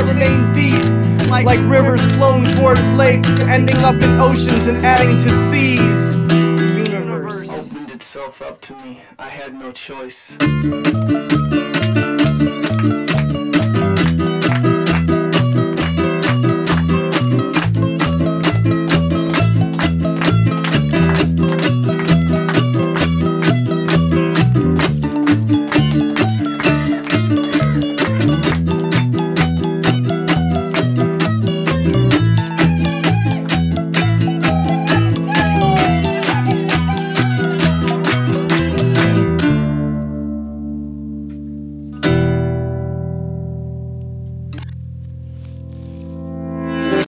I remain deep, like rivers flowing towards lakes, ending up in oceans and adding to seas. The universe opened itself up to me. I had no choice.